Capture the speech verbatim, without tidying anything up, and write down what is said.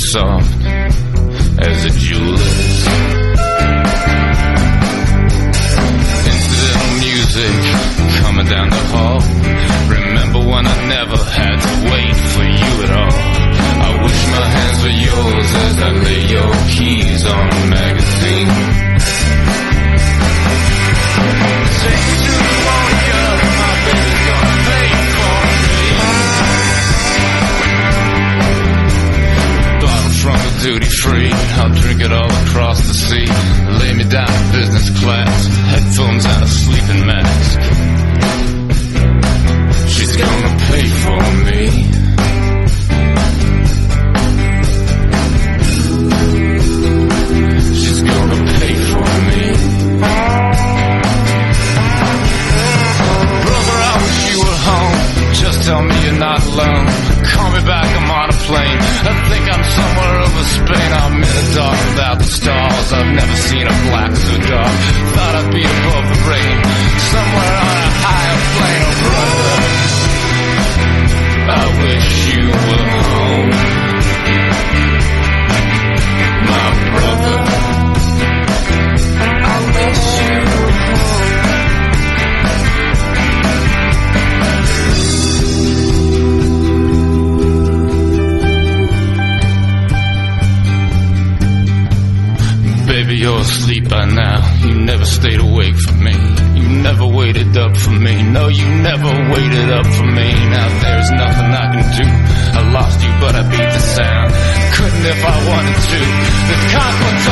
soft as a jeweler's. Incidental music coming down the hall. Remember when I never had to wait for you at all. I wish my hands were yours as I lay your keys on a magazine. Take me to the warrior, my baby's gonna pay for me. Bottle from the duty free, I'll drink it all across the sea. Lay me down in business class, headphones and a sleeping mask. She's gonna pay for me. She's gonna pay for me. Brother, I wish you were home. Just tell me you're not alone. Call me back, I'm on a plane. I think I'm somewhere over Spain. I'm in the dark without the stars. I've never seen a black so dark. Thought I'd be above the rain, somewhere on a higher plane. Oh, brother, I wish you were home. My brother, I wish you were home. Baby, you're asleep by now. You never stayed awake for me. You never waited up for me. No, you never waited up for me. Now there's nothing I can do. I lost you, but I beat the sound. Couldn't if I wanted to. The conquest